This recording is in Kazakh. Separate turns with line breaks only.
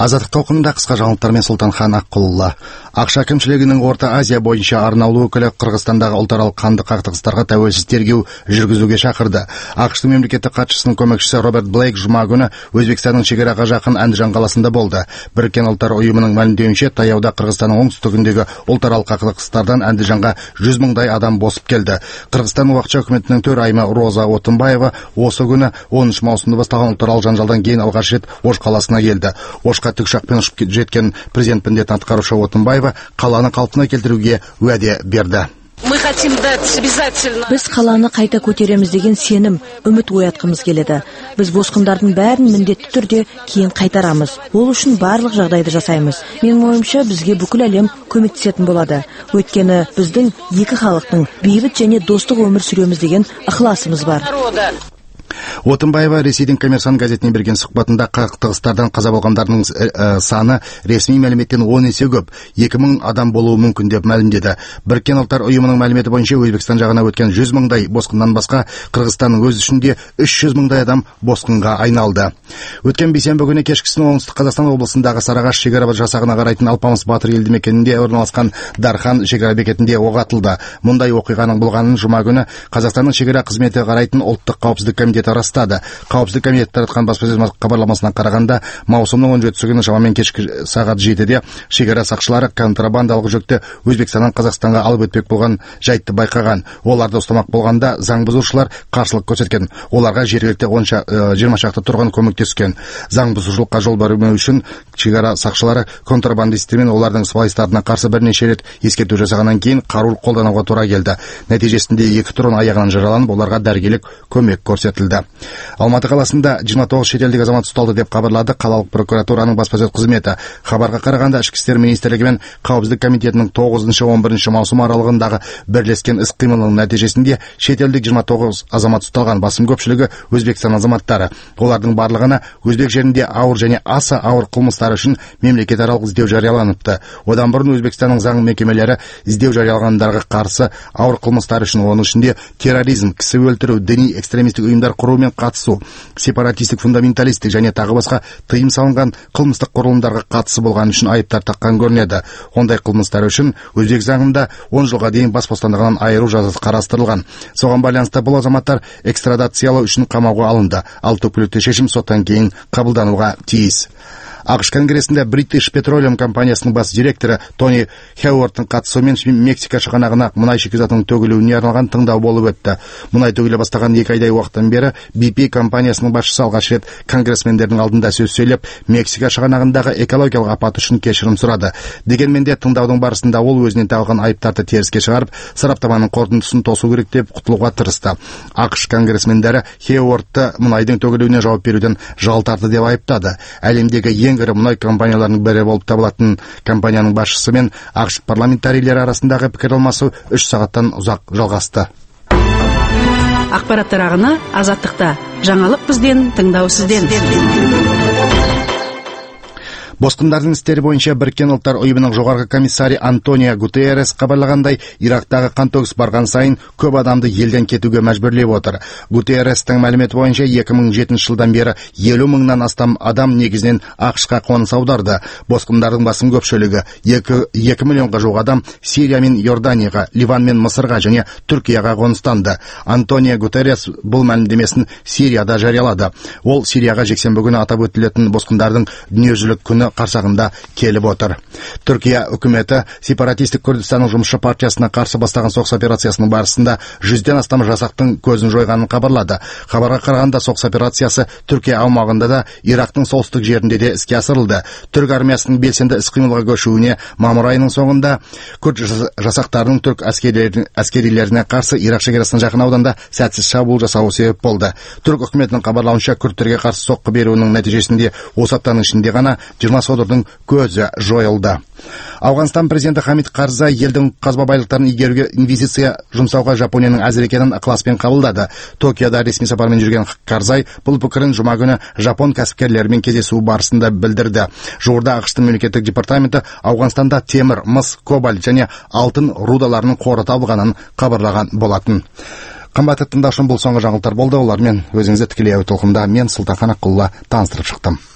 Азаттық толқынында қысқа жаңалықтармен Сұлтанхан Аққұлұлы. Ақша әкімшілігінің Орта Азия бойынша арнаулы өкілі Қырғызстандағы ұлтаралық қанды қақтығыстарға тәуелсіз тергеу жүргізуге шақырды. ақш-тың мемлекеттік хатшысының көмекшісі Роберт Блейк жұма күні Өзбекстанның шекараға жақын Әндіжан қаласында болды. Біріккен ұлттар ұйымының мәлімдеуінше, таяуда Қырғызстанның оңтүстігіндегі ұлтаралық қақтығыстардан Әндіжанға 100 мыңдай адам босып келді. Қырғызстан уақытша үкіметінің төрайымы Роза Отынбаева осы күні 10 маусымда басталған ұлтаралық жанжалдан кейін алғаш рет Ош қаласына келді. Ошқа тікұшақпен ұшып жеткен президент міндетін атқарушы Отынбаева қаланы қалпына келтіруге уәде берді.
Біз қаланы қайта көтереміз деген сенім, үміт оятқымыз келеді. Біз босқындардың бәрін міндетті түрде кейін қайтарамыз. Ол үшін барлық жағдайды жасаймыз. Менің ойымша, бізге бүкіл әлем көмектесетін болады. Өйткені біздің екі халықтың бейбіт және достық өмір сүреміз деген ықыласымыз бар.
Отынбаева Ресейдің Коммерсант газетіне берген сұхбатында қақтығыстардан қаза болғандардың саны ресми мәліметтен 10 есе көп, 2000 адам болуы мүмкін деп мәлімдеді. Біріккен ұлттар ұйымының мәліметі бойынша Өзбекстан жағына өткен 100 мыңдай босқыннан басқа Қырғызстанның өз ішінде 300 мыңдай адам босқынға айналды. Өткен бейсенбі күні кешкісін Оңтүстік Қазақстан облысындағы Сарыағаш шекара жасағына қарайтын Алпамыс Батыр елді мекенінде орналасқан Дархан шекара бекетінде оқ атылды. Мұндай оқиғаның болғанын жұма күні Қазақстанның шекара қызметі қарайтын ұлттық қауіпсіздік комитеті растады. Қауіпсіздік комитеті таратқан баспасөз хабарламасына қарағанда, маусымның 17 күні шамамен кешкі сағат 7-де шекара сақшылары контрабандалық жүкті Өзбекстаннан Қазақстанға алып өтпек болған жайтты байқаған. Оларды ұстамақ болғанда заң бұзушылар қарсылық көрсеткен. Оларға жергілікті 20 шақты тұрғын көмектескен. Заң бұзушылыққа жол бермеу үшін шекара сақшылары контрабандисттер мен олардың сыбайластарына қарсы бірнеше рет ескерту жасағаннан кейін қару қолдануға тура келді. Нәтижесінде 2 тұрғын аяғынан жараланып, оларға дәрігерлік көмек көрсетілді. Алматы қаласында 29 шетелдік азамат ұсталды деп хабарлады қалалық прокуратураның баспасөз қызметі. Хабарға қарағанда Ішкі істер министрлігі мен Қауіпсіздік комитетінің 9-11 маусым аралығындағы бірлескен іс-қимылының нәтижесінде шетелдік 29 азамат ұсталған, басым көпшілігі Өзбекстан азаматтары. Олардың барлығына өзбек жерінде ауыр және аса ауыр қылмыстар үшін мемлекетаралық іздеу жарияланыпты. Одан бұрын Өзбекстанның заң мекемелері іздеу жариялағандарға қарсы ауыр қылмыстар үшін, оның ішінде терроризм, кісі өлтіру, діни экстремистік ұйымдар құрумен қатысу, сепаратистік, фундаменталистік және тағы басқа тыйым салынған қылмыстық құрылымдарға қатысы болған үшін айыптар таққан көрінеді. Ондай қылмыстар үшін өзбек заңында 10 жылға дейін бас бостандығынан айыру жазасы қарастырылған. Соған байланысты бұл азаматтар экстрадациялау үшін қамауға алынды, ал түпкілікті шешім соттан кейін қабылдануға тиіс. ақш конгресінде British Petroleum компаниясының бас директоры Тони Хеуардтың қатысуымен Мексика шығанағына мұнай шикізатының төгілуіне арналған тыңдау болып өтті. Мұнай төгіле бастаған 2 айдай уақыттан бері BP компаниясының басшысы алғаш рет конгрессмендердің алдында сөз сөйлеп, Мексика шығанағындағы экологиялық апат үшін кешірім сұрады. Дегенмен де тыңдаудың барысында ол өзінен тағылған айыптарды теріске шығарып, сараптаманың қорытындысын тосу керек деп құтылуға тырысты. ақш конгрессмендері Хеуардты мұнайдың төгілуіне жауап беруден жалтарды деп айыптады. Әлемдегі ең ірі мұнай компанияларының бірі болып табылатын компанияның басшысы мен ақш парламентарийлері арасындағы пікір алмасу 3 сағаттан ұзақ жалғасты.
Ақпараттар ағыны Азаттықта. Жаңалық бізден, тыңдау сізден.
Босқындардың істері бойынша Біріккен ұлттар ұйымының жоғарғы комиссары Антонио Гутеррес хабарлағандай, Ирактағы қантөгіс барған сайын көп адамды елден кетуге мәжбүрлеп отыр. Гутеррестің мәліметі бойынша 2007 жылдан бері 50 мыңнан астам адам негізінен ақш-қа қоныс аударды. Босқындардың басым көпшілігі 2 миллионға жуық адам Сирия мен Иорданияға, Ливан мен Мысырға және Түркияға қоныстанды. Антонио Гутеррес бұл мәлімдемесін Сирияда жариялады. Ол Сирияға жексенбі күні атап өтілетін босқындардың дүниежүзілік күні қарсағында келіп отыр. Түркия үкіметі сепаратистік Күрдістанның жұмысшы партиясына қарсы бастаған соғыс операциясының барысында 100-ден астам жасақтың көзін жойғанын хабарлады. Хабарға қарағанда соғыс операциясы Түркия аумағында да, Ирактың солтүстік жерінде де іске асырылды. Түрк армиясының белсенді іс-қимылға көшуіне мамыр айының соңында күрд жасақтарының түрк әскерилеріне қарсы Ирак шекарасына жақын ауданда сәтсіз шабуыл жасауы себеп болды. Түрк үкіметінің хабарлауынша күрдтерге қарсы соққы беруінің нәтижесінде осы аптаның ішінде ғана 20 содырдың көзі жойылды. Ауғанстан президенті Хамид Карзай елдің қазба байлықтарын игеруге инвестиция жұмсауға Жапонияның әзір екенін ықыласпен қабылдады. Токиода ресми сапармен жүрген Карзай бұл пікірін жұма күні Жапон кәсіпкерлерімен кездесуі барысында білдірді. Жуырда ақш-тың мемлекеттік департаменті Ауғанстанда темір, мыс, кобальт және алтын рудаларының қоры табылғанын хабарлаған болатын. Қымбатты тыңдаушым, бұл соңғы жаңалықтар болды. Олармен өзіңізді тікелей әуе толқынында мен Сұлтанхан Аққұлұлы таныстырып шықтым.